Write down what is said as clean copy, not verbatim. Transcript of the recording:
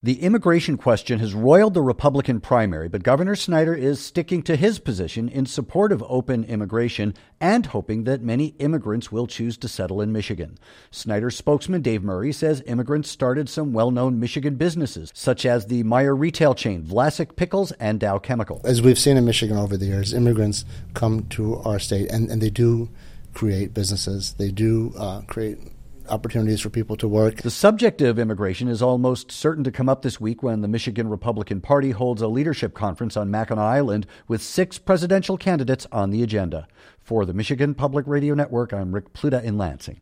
The immigration question has roiled the Republican primary, but Governor Snyder is sticking to his position in support of open immigration and hoping that many immigrants will choose to settle in Michigan. Snyder's spokesman Dave Murray says immigrants started some well-known Michigan businesses, such as the Meijer retail chain, Vlasic Pickles, and Dow Chemical. As we've seen in Michigan over the years, immigrants come to our state and they do create businesses. They do create opportunities for people to work. The subject of immigration is almost certain to come up this week when the Michigan Republican Party holds a leadership conference on Mackinac Island with 6 presidential candidates on the agenda. For the Michigan Public Radio Network, I'm Rick Pluta in Lansing.